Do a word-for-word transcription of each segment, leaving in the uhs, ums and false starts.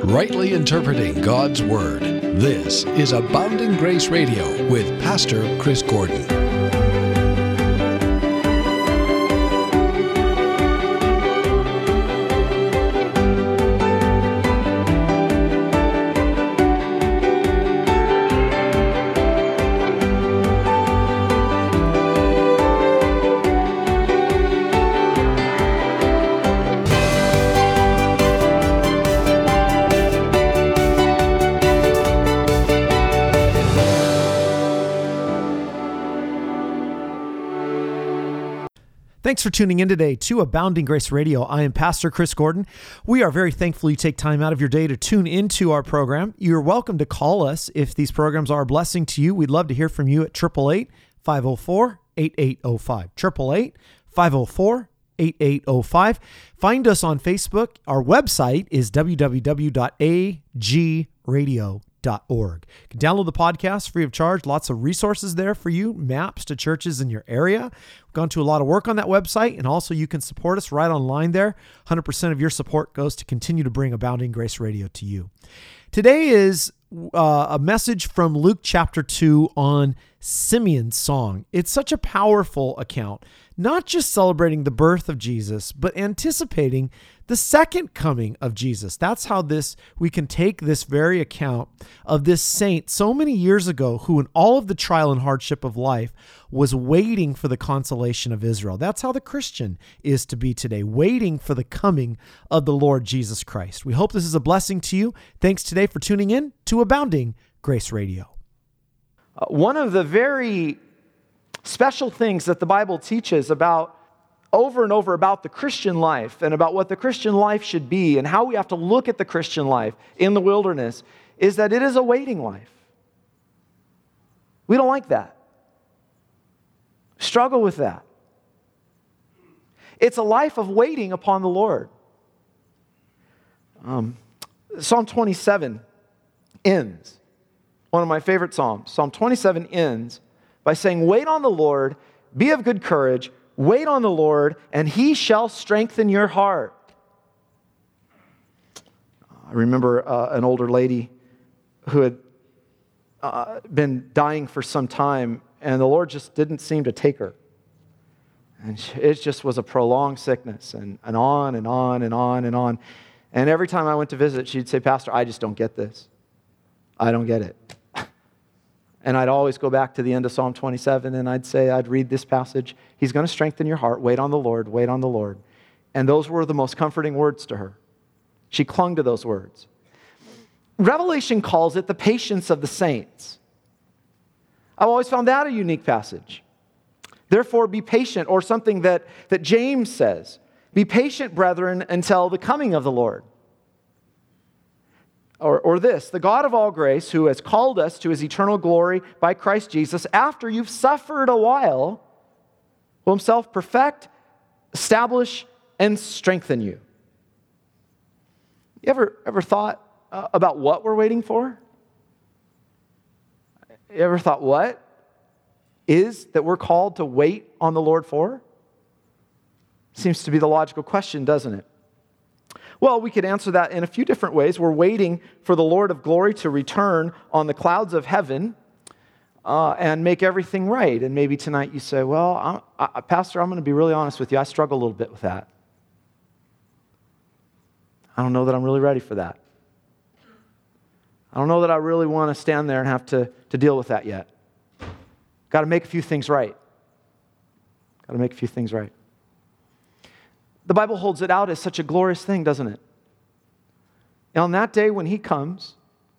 rightly interpreting God's Word. This is Abounding Grace Radio with Pastor Chris Gordon. Thanks for tuning in today to Abounding Grace Radio. I am Pastor Chris Gordon. We are very thankful you take time out of your day to tune into our program. You're welcome to call us if these programs are a blessing to you. We'd love to hear from you at eight eight eight, five oh four, eight eight oh five. eight eight eight, five oh four, eight eight oh five. Find us on Facebook. Our website is w w w dot a g radio dot org. You can download the podcast free of charge. Lots of resources there for you, maps to churches in your area. We've gone to a lot of work on that website, and also you can support us right online there. one hundred percent of your support goes to continue to bring Abounding Grace Radio to you. Today is uh, a message from Luke chapter two on Simeon's song. It's such a powerful account, not just celebrating the birth of Jesus, but anticipating the second coming of Jesus. That's how this we can take this very account of this saint so many years ago who in all of the trial and hardship of life was waiting for the consolation of Israel. That's how the Christian is to be today, waiting for the coming of the Lord Jesus Christ. We hope this is a blessing to you. Thanks today for tuning in to Abounding Grace Radio. Uh, one of the very special things that the Bible teaches about over and over about the Christian life and about what the Christian life should be and how we have to look at the Christian life in the wilderness is that it is a waiting life. We don't like that. Struggle with that. It's a life of waiting upon the Lord. Um, Psalm twenty-seven ends. One of my favorite Psalms. Psalm twenty-seven ends by saying, "Wait on the Lord, be of good courage, wait on the Lord, and He shall strengthen your heart." I remember uh, an older lady who had uh, been dying for some time, and the Lord just didn't seem to take her. And it just was a prolonged sickness, and, and on and on and on and on. And every time I went to visit, she'd say, "Pastor, I just don't get this. I don't get it." And I'd always go back to the end of Psalm twenty-seven, and I'd say, I'd read this passage. He's going to strengthen your heart. Wait on the Lord. Wait on the Lord. And those were the most comforting words to her. She clung to those words. Revelation calls it the patience of the saints. I've always found that a unique passage. Therefore, be patient, or something that, that James says, "Be patient, brethren, until the coming of the Lord." Or, or this, "The God of all grace, who has called us to His eternal glory by Christ Jesus, after you've suffered a while, will Himself perfect, establish, and strengthen you." You ever, ever thought uh, about what we're waiting for? You ever thought what is that we're called to wait on the Lord for? Seems to be the logical question, doesn't it? Well, we could answer that in a few different ways. We're waiting for the Lord of glory to return on the clouds of heaven uh, and make everything right. And maybe tonight you say, well, I'm, I, Pastor, I'm going to be really honest with you. I struggle a little bit with that. I don't know that I'm really ready for that. I don't know that I really want to stand there and have to, to deal with that yet. Got to make a few things right. Got to make a few things right. The Bible holds it out as such a glorious thing, doesn't it? And on that day when He comes,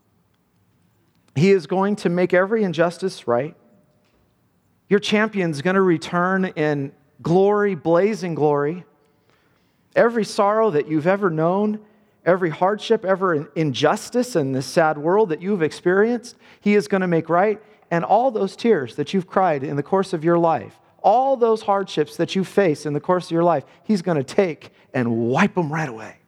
He is going to make every injustice right. Your champion's going to return in glory, blazing glory. Every sorrow that you've ever known, every hardship, every injustice in this sad world that you've experienced, He is going to make right. And all those tears that you've cried in the course of your life, all those hardships that you face in the course of your life, He's going to take and wipe them right away.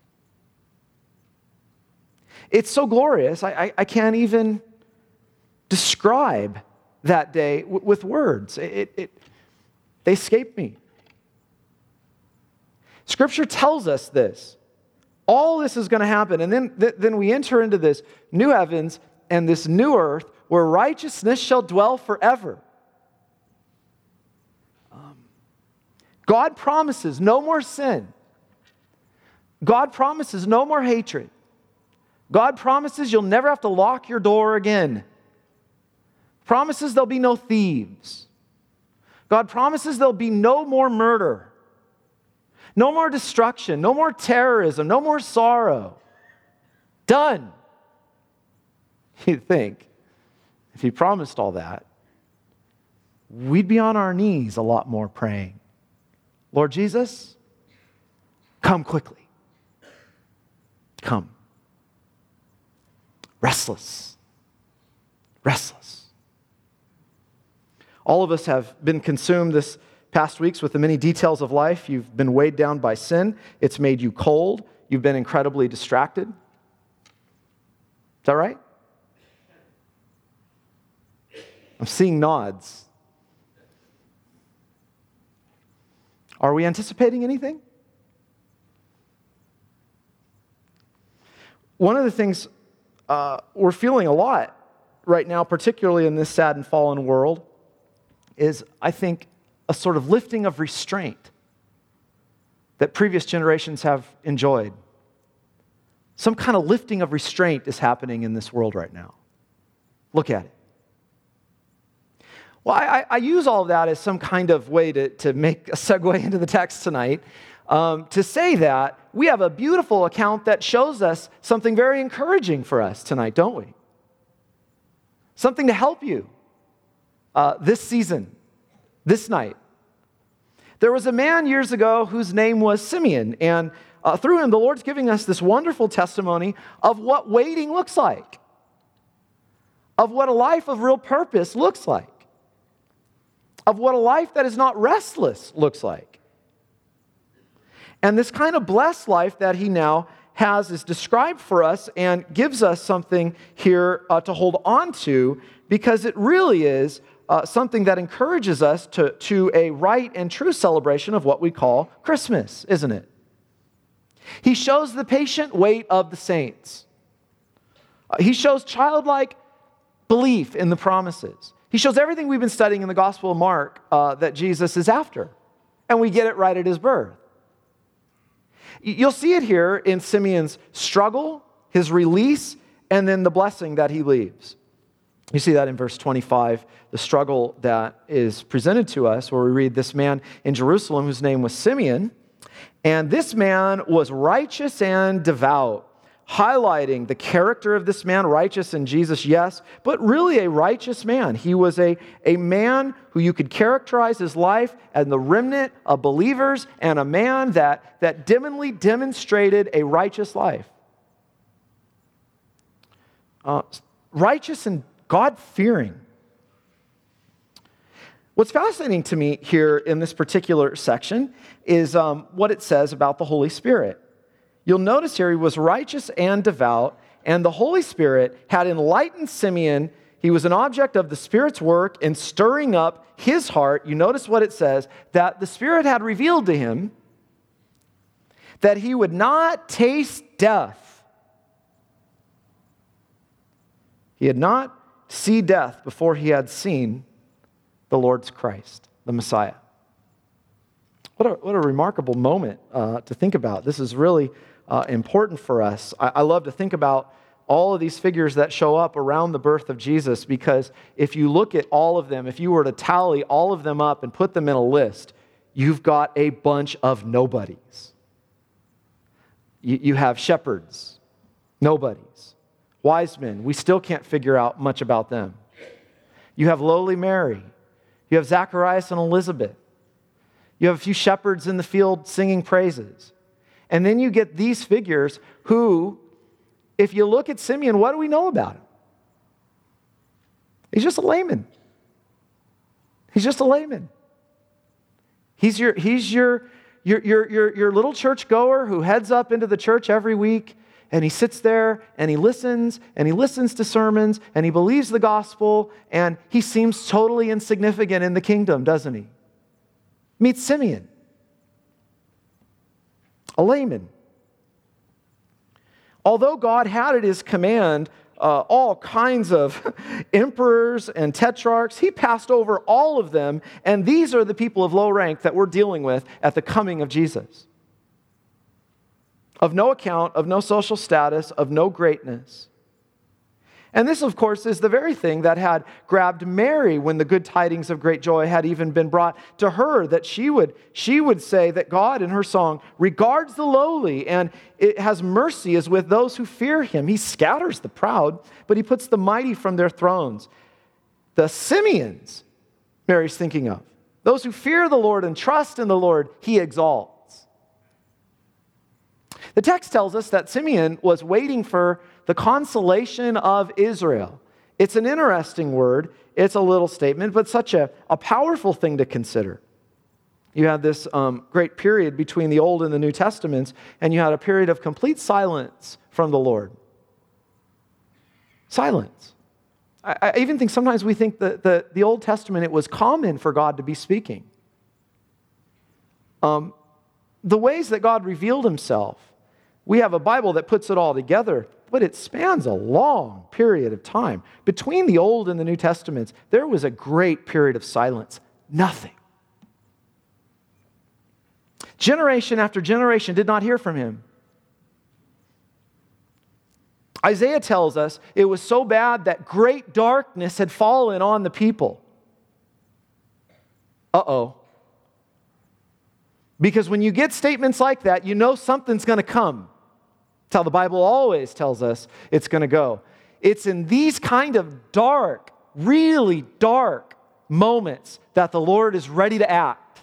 It's so glorious, I, I, I can't even describe that day w- with words. It, it, they escape me. Scripture tells us this All this is going to happen. And then, th- then we enter into this new heavens and this new earth where righteousness shall dwell forever. Um, God promises no more sin. God promises no more hatred. God promises you'll never have to lock your door again. Promises there'll be no thieves. God promises there'll be no more murder. No more destruction, no more terrorism, no more sorrow. Done. You'd think, if he promised all that, we'd be on our knees a lot more praying. Lord Jesus, come quickly. Come. Restless. Restless. All of us have been consumed this past weeks with the many details of life. You've been weighed down by sin. It's made you cold. You've been incredibly distracted. Is that right? I'm seeing nods. Are we anticipating anything? One of the things uh, we're feeling a lot right now, particularly in this sad and fallen world, is, I think, a sort of lifting of restraint that previous generations have enjoyed. Some kind of lifting of restraint is happening in this world right now. Look at it. Well, I, I use all of that as some kind of way to, to make a segue into the text tonight, um, to say that we have a beautiful account that shows us something very encouraging for us tonight, don't we? Something to help you uh, this season. This night. There was a man years ago whose name was Simeon, and uh, through him, the Lord's giving us this wonderful testimony of what waiting looks like, of what a life of real purpose looks like, of what a life that is not restless looks like. And this kind of blessed life that he now has is described for us and gives us something here uh, to hold on to, because it really is Uh, something that encourages us to, to a right and true celebration of what we call Christmas, isn't it? He shows the patient wait of the saints. Uh, he shows childlike belief in the promises. He shows everything we've been studying in the Gospel of Mark uh, that Jesus is after. And we get it right at his birth. You'll see it here in Simeon's struggle, his release, and then the blessing that he leaves. You see that in verse twenty-five, the struggle that is presented to us, where we read this man in Jerusalem whose name was Simeon, and this man was righteous and devout, highlighting the character of this man, righteous in Jesus, yes, but really a righteous man. He was a, a man who you could characterize his life as the remnant of believers and a man that, that dimly demonstrated a righteous life. Uh, righteous and God-fearing. What's fascinating to me here in this particular section is um, what it says about the Holy Spirit. You'll notice here he was righteous and devout, and the Holy Spirit had enlightened Simeon. He was an object of the Spirit's work in stirring up his heart. You notice what it says, that the Spirit had revealed to him that he would not taste death. He had not see death before he had seen the Lord's Christ, the Messiah. What a, what a remarkable moment uh, to think about. This is really uh, important for us. I, I love to think about all of these figures that show up around the birth of Jesus, because if you look at all of them, if you were to tally all of them up and put them in a list, you've got a bunch of nobodies. You, you have shepherds, nobodies. Wise men, we still can't figure out much about them. You have lowly Mary. You have Zacharias and Elizabeth. You have a few shepherds in the field singing praises. And then you get these figures who, if you look at Simeon, what do we know about him? He's just a layman. He's just a layman. He's your, he's your, your, your, your, your little church goer who heads up into the church every week, and he sits there and he listens and he listens to sermons and he believes the gospel, and he seems totally insignificant in the kingdom, doesn't he? Meet Simeon, a layman. Although God had at his command uh, all kinds of emperors and tetrarchs, he passed over all of them, and these are the people of low rank that we're dealing with at the coming of Jesus. Of no account, of no social status, of no greatness. And this, of course, is the very thing that had grabbed Mary when the good tidings of great joy had even been brought to her, that she would, she would say that God, in her song, regards the lowly and it has mercy as with those who fear him. He scatters the proud, but he puts the mighty from their thrones. The Simeons, Mary's thinking of. Those who fear the Lord and trust in the Lord, he exalts. The text tells us that Simeon was waiting for the consolation of Israel. It's an interesting word. It's a little statement, but such a, a powerful thing to consider. You had this um, great period between the Old and the New Testaments, and you had a period of complete silence from the Lord. Silence. I, I even think sometimes we think that the, the Old Testament, it was common for God to be speaking. Um, the ways that God revealed himself, we have a Bible that puts it all together, but it spans a long period of time. Between the Old and the New Testaments, there was a great period of silence. Nothing. Generation after generation did not hear from him. Isaiah tells us it was so bad that great darkness had fallen on the people. Uh-oh. Because when you get statements like that, you know something's going to come. That's how the Bible always tells us it's going to go. It's in these kind of dark, really dark moments that the Lord is ready to act.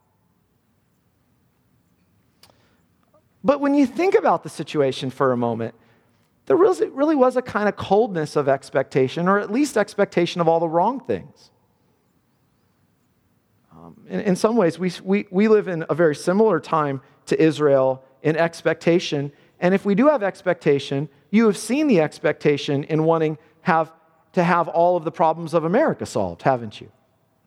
But when you think about the situation for a moment, there really, really was a kind of coldness of expectation, or at least expectation of all the wrong things. Um, in, in some ways, we, we, we live in a very similar time to Israel in expectation. And if we do have expectation, you have seen the expectation in wanting have, to have all of the problems of America solved, haven't you?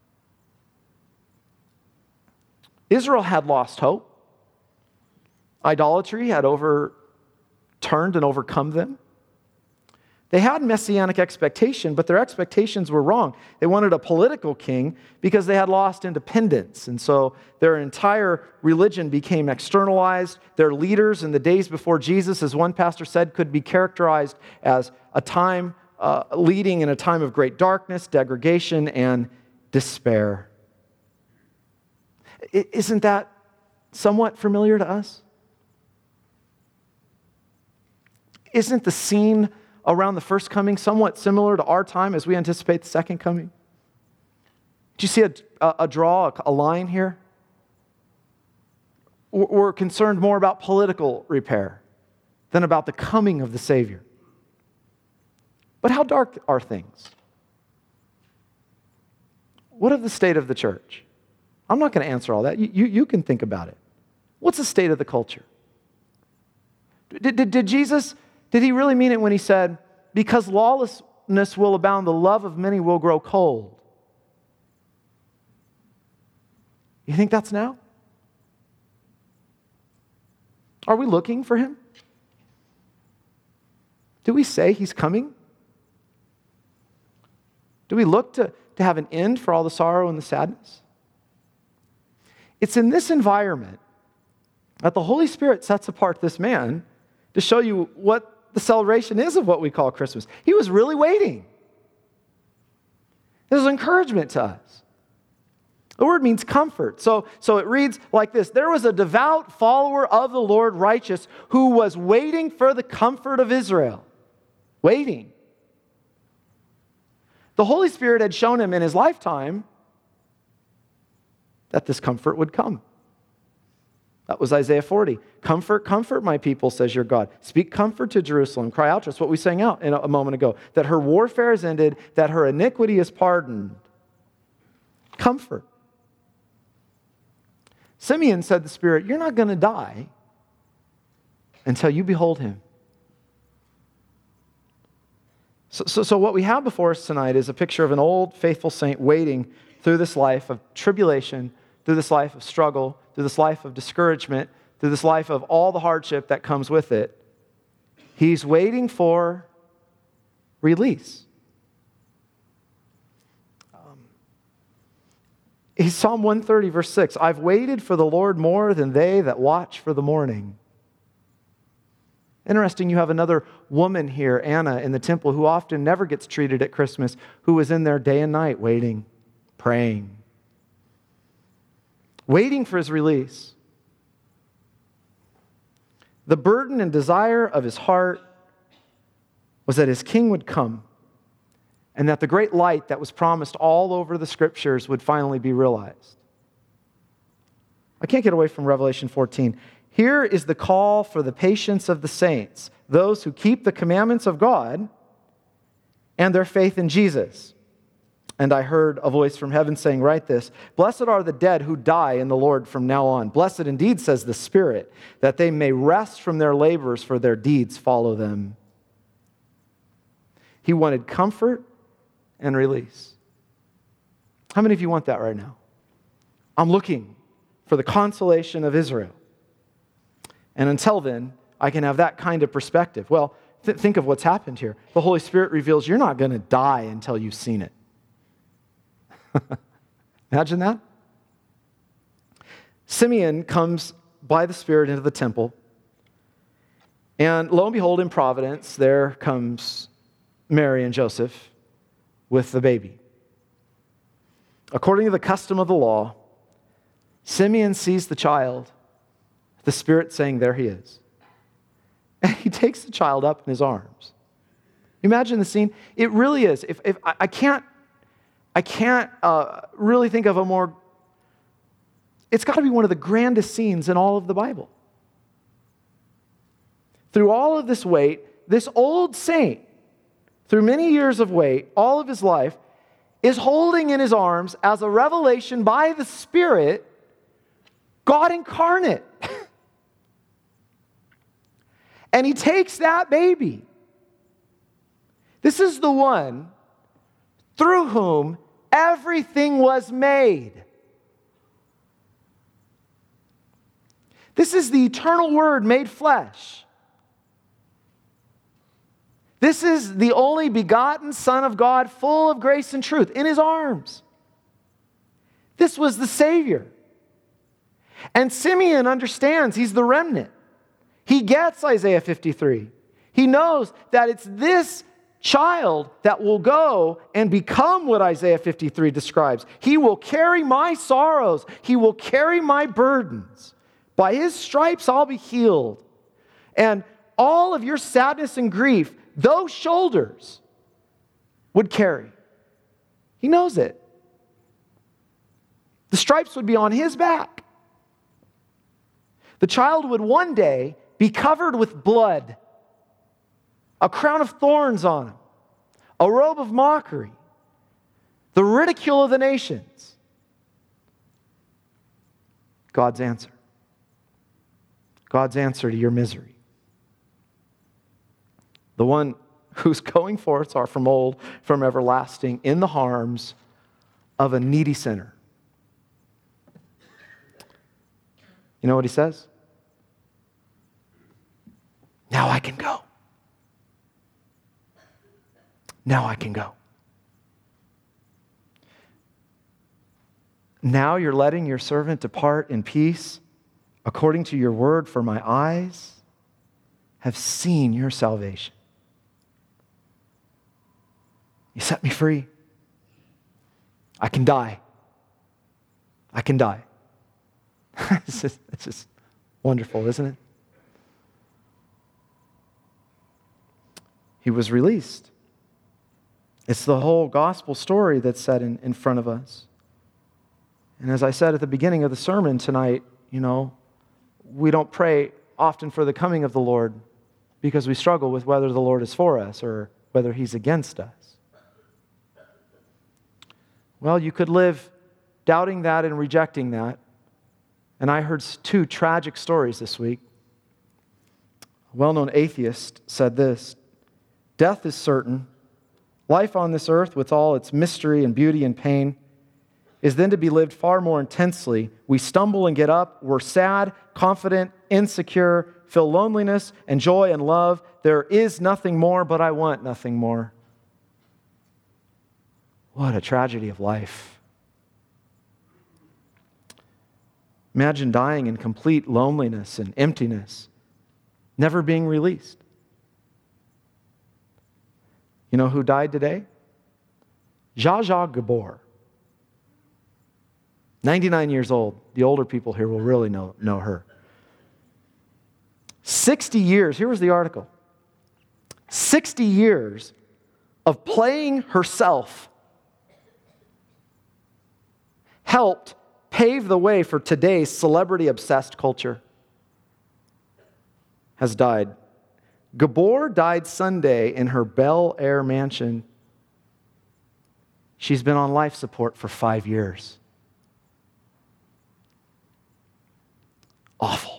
Israel had lost hope. Idolatry had overturned and overcome them. They had messianic expectation, but their expectations were wrong. They wanted a political king because they had lost independence. And so their entire religion became externalized. Their leaders in the days before Jesus, as one pastor said, could be characterized as a time uh, leading in a time of great darkness, degradation, and despair. Isn't that somewhat familiar to us? Isn't the scene around the first coming somewhat similar to our time as we anticipate the second coming? Do you see a, a, a draw, a, a line here? We're concerned more about political repair than about the coming of the Savior. But how dark are things? What of the state of the church? I'm not going to answer all that. You, you, you can think about it. What's the state of the culture? Did, did, did Jesus... Did he really mean it when he said, because lawlessness will abound, the love of many will grow cold? You think that's now? Are we looking for him? Do we say he's coming? Do we look to, to have an end for all the sorrow and the sadness? It's in this environment that the Holy Spirit sets apart this man to show you what the celebration is of what we call Christmas. He was really waiting. This is encouragement to us. The word means comfort. So, so it reads like this. There was a devout follower of the Lord, righteous, who was waiting for the comfort of Israel. Waiting. The Holy Spirit had shown him in his lifetime that this comfort would come. That was Isaiah forty. Comfort, comfort my people, says your God. Speak comfort to Jerusalem. Cry out to us, what we sang out in a moment ago, that her warfare is ended, that her iniquity is pardoned. Comfort. Simeon said to the Spirit, you're not going to die until you behold him. So, so, so what we have before us tonight is a picture of an old faithful saint waiting through this life of tribulation, through this life of struggle, through this life of discouragement, through this life of all the hardship that comes with it. He's waiting for release. Um, he's Psalm one thirty, verse six. I've waited for the Lord more than they that watch for the morning. Interesting, you have another woman here, Anna, in the temple, who often never gets treated at Christmas, who was in there day and night waiting, praying, waiting for his release. The burden and desire of his heart was that his king would come and that the great light that was promised all over the scriptures would finally be realized. I can't get away from Revelation fourteen. Here is the call for the patience of the saints, those who keep the commandments of God and their faith in Jesus. And I heard a voice from heaven saying, write this, blessed are the dead who die in the Lord from now on. Blessed indeed, says the Spirit, that they may rest from their labors, for their deeds follow them. He wanted comfort and release. How many of you want that right now? I'm looking for the consolation of Israel. And until then, I can have that kind of perspective. Well, th- think of what's happened here. The Holy Spirit reveals you're not going to die until you've seen it. Imagine that. Simeon comes by the Spirit into the temple, and lo and behold, in providence, there comes Mary and Joseph with the baby. According to the custom of the law, Simeon sees the child, the Spirit saying, there he is. And he takes the child up in his arms. Imagine the scene. It really is. If, if I, I can't I can't uh, really think of a more, it's got to be one of the grandest scenes in all of the Bible. Through all of this wait, this old saint, through many years of wait, all of his life, is holding in his arms, as a revelation by the Spirit, God incarnate. And he takes that baby. This is the one through whom everything was made. This is the eternal Word made flesh. This is the only begotten Son of God, full of grace and truth, in his arms. This was the Savior. And Simeon understands he's the remnant. He gets Isaiah fifty-three. He knows that it's this child that will go and become what Isaiah fifty-three describes. He will carry my sorrows. He will carry my burdens. By his stripes I'll be healed. And all of your sadness and grief, those shoulders would carry. He knows it. The stripes would be on his back. The child would one day be covered with blood, a crown of thorns on him, a robe of mockery, the ridicule of the nations. God's answer. God's answer to your misery. The one whose going forths are from old, from everlasting, in the harms of a needy sinner. You know what he says? Now I can go. Now I can go. Now you're letting your servant depart in peace according to your word, for my eyes have seen your salvation. You set me free. I can die. I can die. It's just, it's just wonderful, isn't it? He was released. It's the whole gospel story that's set in, in front of us. And as I said at the beginning of the sermon tonight, you know, we don't pray often for the coming of the Lord because we struggle with whether the Lord is for us or whether he's against us. Well, you could live doubting that and rejecting that. And I heard two tragic stories this week. A well-known atheist said this: death is certain. Life on this earth, with all its mystery and beauty and pain, is then to be lived far more intensely. We stumble and get up. We're sad, confident, insecure, feel loneliness and joy and love. There is nothing more, but I want nothing more. What a tragedy of life. Imagine dying in complete loneliness and emptiness, never being released. You know who died today? Zsa Zsa Gabor. ninety-nine years old. The older people here will really know, know her. sixty years, here was the article. sixty years of playing herself helped pave the way for today's celebrity-obsessed culture. Has died. Gabor died Sunday in her Bel Air mansion. She's been on life support for five years. Awful.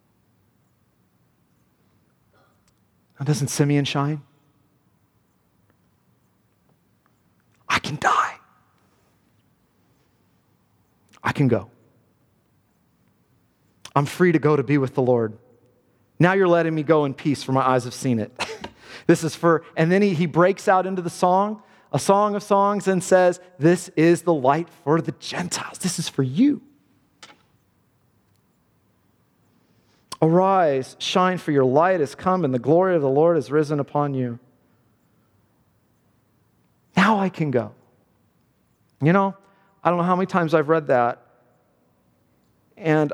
Now, doesn't Simeon shine? I can die. I can go. I'm free to go to be with the Lord. Now you're letting me go in peace, for my eyes have seen it. This is for, and then he, he breaks out into the song, a song of songs, and says, this is the light for the Gentiles. This is for you. Arise, shine, for your light has come, and the glory of the Lord has risen upon you. Now I can go. You know, I don't know how many times I've read that, and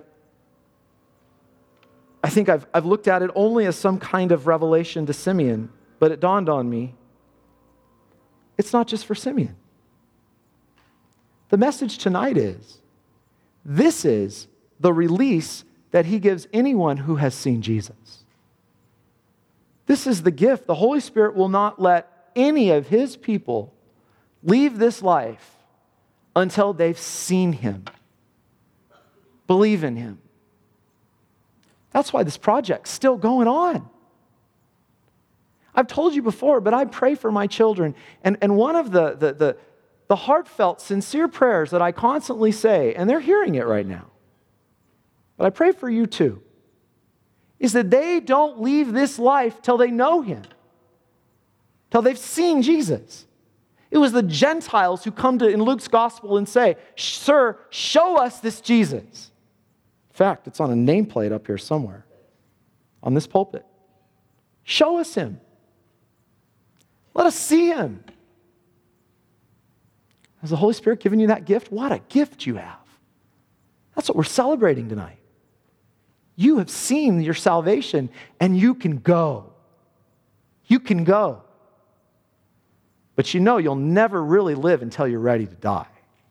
I think I've, I've looked at it only as some kind of revelation to Simeon, but it dawned on me, it's not just for Simeon. The message tonight is, this is the release that he gives anyone who has seen Jesus. This is the gift. The Holy Spirit will not let any of his people leave this life until they've seen him, believe in him. That's why this project's still going on. I've told you before, but I pray for my children. And, and one of the, the, the, the heartfelt, sincere prayers that I constantly say, and they're hearing it right now, but I pray for you too, is that they don't leave this life till they know him, till they've seen Jesus. It was the Gentiles who come to in Luke's gospel and say, sir, show us this Jesus. In fact, it's on a nameplate up here somewhere, on this pulpit. Show us him. Let us see him. Has the Holy Spirit given you that gift? What a gift you have. That's what we're celebrating tonight. You have seen your salvation, and you can go. You can go. But you know you'll never really live until you're ready to die.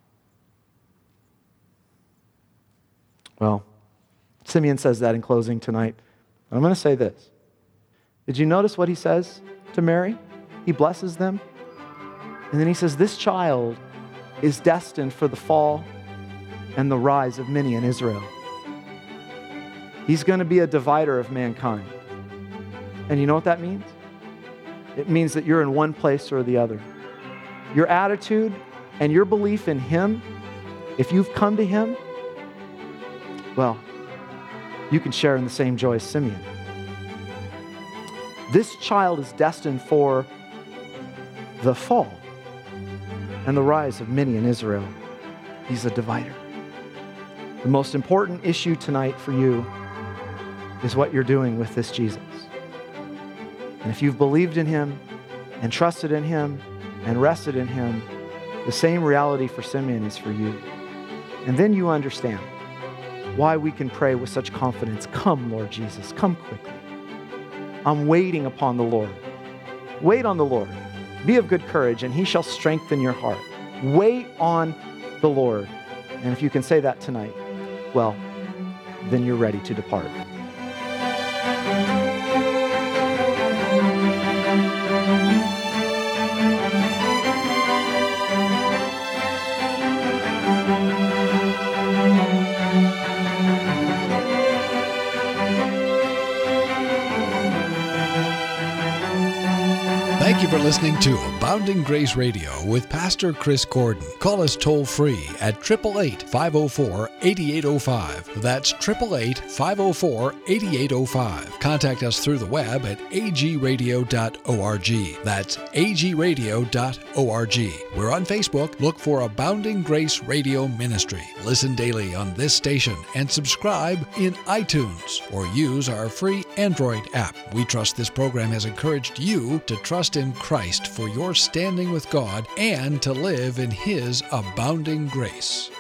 Well, Simeon says that in closing tonight. I'm going to say this. Did you notice what he says to Mary? He blesses them. And then he says, this child is destined for the fall and the rise of many in Israel. He's going to be a divider of mankind. And you know what that means? It means that you're in one place or the other. Your attitude and your belief in him, if you've come to him, well, you can share in the same joy as Simeon. This child is destined for the fall and the rise of many in Israel. He's a divider. The most important issue tonight for you is what you're doing with this Jesus. And if you've believed in him and trusted in him and rested in him, the same reality for Simeon is for you. And then you understand why we can pray with such confidence, come, Lord Jesus, come quickly. I'm waiting upon the Lord. Wait on the Lord. Be of good courage, and he shall strengthen your heart. Wait on the Lord. And if you can say that tonight, well, then you're ready to depart. Thank you for listening to Abounding Grace Radio with Pastor Chris Gordon. Call us toll free at eight eight eight, five oh four, eight eight oh five. That's eight eight eight, five oh four, eight eight oh five. Contact us through the web at a g radio dot org. That's a g radio dot org. We're on Facebook. Look for Abounding Grace Radio Ministry. Listen daily on this station and subscribe in iTunes or use our free Android app. We trust this program has encouraged you to trust in Christ for your standing with God and to live in His abounding grace.